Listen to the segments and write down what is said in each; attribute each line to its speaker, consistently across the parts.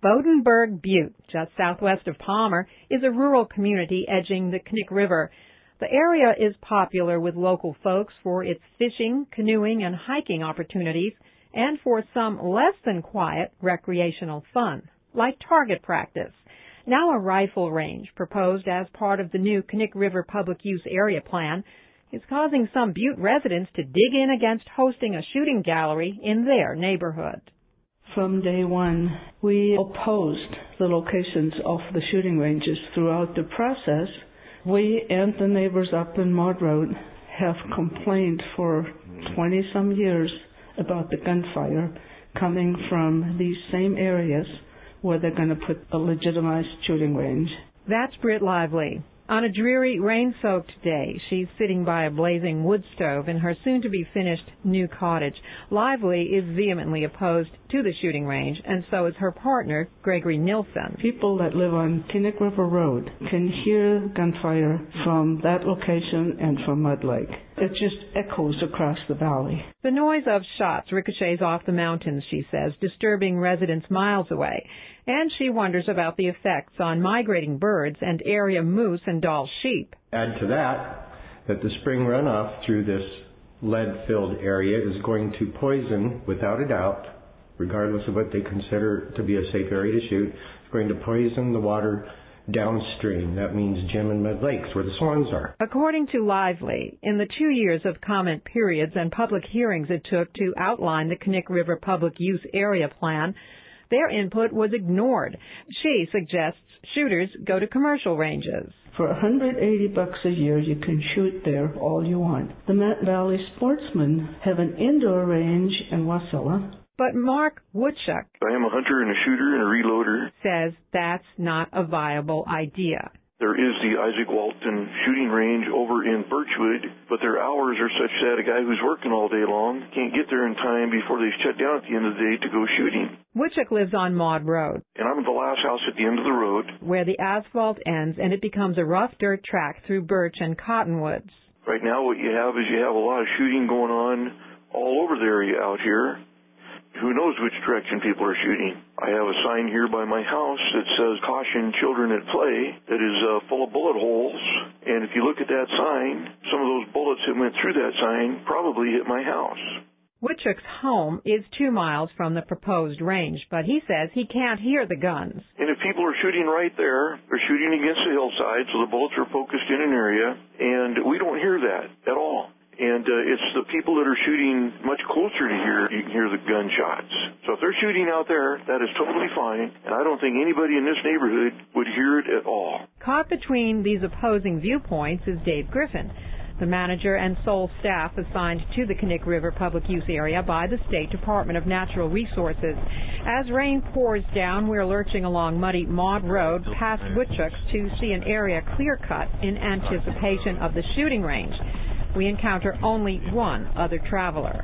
Speaker 1: Bodenberg Butte, just southwest of Palmer, is a rural community edging the Knik River. The area is popular with local folks for its fishing, canoeing, and hiking opportunities, and for some less than quiet recreational fun, like target practice. Now a rifle range proposed as part of the new Knik River Public Use Area Plan is causing some Butte residents to dig in against hosting a shooting gallery in their neighborhood.
Speaker 2: From day one, we opposed the locations of the shooting ranges. Throughout the process, we and the neighbors up in Maud Road have complained for 20-some years about the gunfire coming from these same areas where they're going to put a legitimized shooting range.
Speaker 1: That's Britt Lively. On a dreary, rain-soaked day, she's sitting by a blazing wood stove in her soon-to-be-finished new cottage. Lively is vehemently opposed to the shooting range, and so is her partner, Gregory Nilsson.
Speaker 2: People that live on Knik River Road can hear gunfire from that location and from Mud Lake. It just echoes across the valley.
Speaker 1: The noise of shots ricochets off the mountains, she says, disturbing residents miles away. And she wonders about the effects on migrating birds and area moose and Dall sheep.
Speaker 3: Add to that the spring runoff through this lead-filled area is going to poison, without a doubt, regardless of what they consider to be a safe area to shoot, it's going to poison the water downstream. That means Jim and Mud Lakes, where the swans are.
Speaker 1: According to Lively, in the 2 years of comment periods and public hearings it took to outline the Knik River Public Use Area Plan, their input was ignored. She suggests shooters go to commercial ranges.
Speaker 2: For $180 a year, you can shoot there all you want. The Matt Valley Sportsmen have an indoor range in Wasilla.
Speaker 1: But Mark Woodchuck,
Speaker 4: I am a hunter and a shooter and a reloader,
Speaker 1: says that's not a viable idea.
Speaker 4: There is the Isaac Walton shooting range over in Birchwood, but their hours are such that a guy who's working all day long can't get there in time before they shut down at the end of the day to go shooting.
Speaker 1: Woodchuck lives on Maud Road.
Speaker 4: And I'm at the last house at the end of the road,
Speaker 1: where the asphalt ends and it becomes a rough dirt track through birch and cottonwoods.
Speaker 4: Right now what you have is you have a lot of shooting going on all over the area out here. Who knows which direction people are shooting? I have a sign here by my house that says, "Caution children at play," that is full of bullet holes. And if you look at that sign, some of those bullets that went through that sign probably hit my house.
Speaker 1: Woodchuck's home is 2 miles from the proposed range, but he says he can't hear the guns.
Speaker 4: And if people are shooting right there, they're shooting against the hillside, so the bullets are focused in an area, and we don't hear that at all. And it's the people that are shooting much closer to here, you can hear the gunshots. So if they're shooting out there, that is totally fine, and I don't think anybody in this neighborhood would hear it at all.
Speaker 1: Caught between these opposing viewpoints is Dave Griffin, the manager and sole staff assigned to the Knik River Public Use Area by the State Department of Natural Resources. As rain pours down, we're lurching along muddy Maud Road past Woodchuck's to see an area clear-cut in anticipation of the shooting range. We encounter only one other traveler.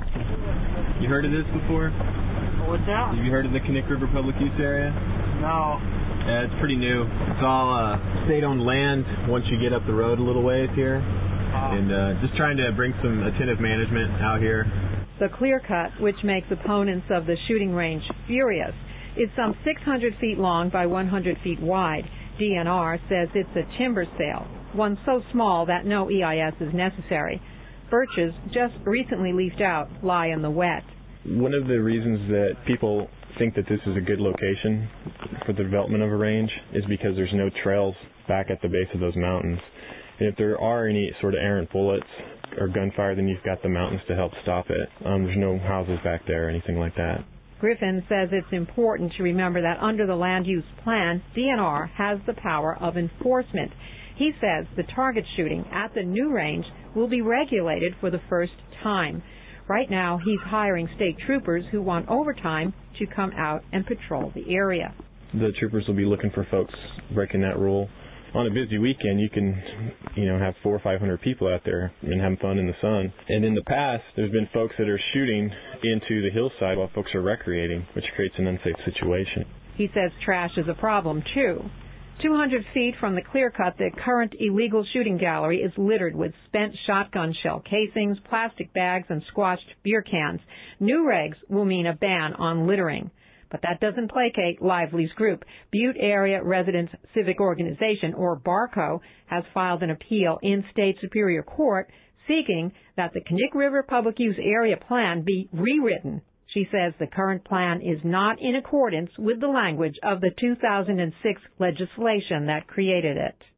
Speaker 5: You heard of this before?
Speaker 6: What's that?
Speaker 5: Have you heard of the Knik River Public Use Area?
Speaker 6: No.
Speaker 5: Yeah, it's pretty new. It's all state-owned land once you get up the road a little ways here. And just trying to bring some attentive management out here.
Speaker 1: The clear cut, which makes opponents of the shooting range furious, is some 600 feet long by 100 feet wide. DNR says it's a timber sale, one so small that no EIS is necessary. Birches, just recently leafed out, lie in the wet.
Speaker 7: One of the reasons that people think that this is a good location for the development of a range is because there's no trails back at the base of those mountains. And if there are any sort of errant bullets or gunfire, then you've got the mountains to help stop it. There's no houses back there or anything like that.
Speaker 1: Griffin says it's important to remember that under the land use plan, DNR has the power of enforcement. He says the target shooting at the new range will be regulated for the first time. Right now, he's hiring state troopers who want overtime to come out and patrol the area.
Speaker 7: The troopers will be looking for folks breaking that rule. On a busy weekend, you can, have 400 or 500 people out there and having fun in the sun. And in the past, there's been folks that are shooting into the hillside while folks are recreating, which creates an unsafe situation.
Speaker 1: He says trash is a problem, too. 200 feet from the clear cut, the current illegal shooting gallery is littered with spent shotgun shell casings, plastic bags, and squashed beer cans. New regs will mean a ban on littering. But that doesn't placate Lively's group. Butte Area Residents Civic Organization, or BARCO, has filed an appeal in State Superior Court seeking that the Knik River Public Use Area Plan be rewritten. She says the current plan is not in accordance with the language of the 2006 legislation that created it.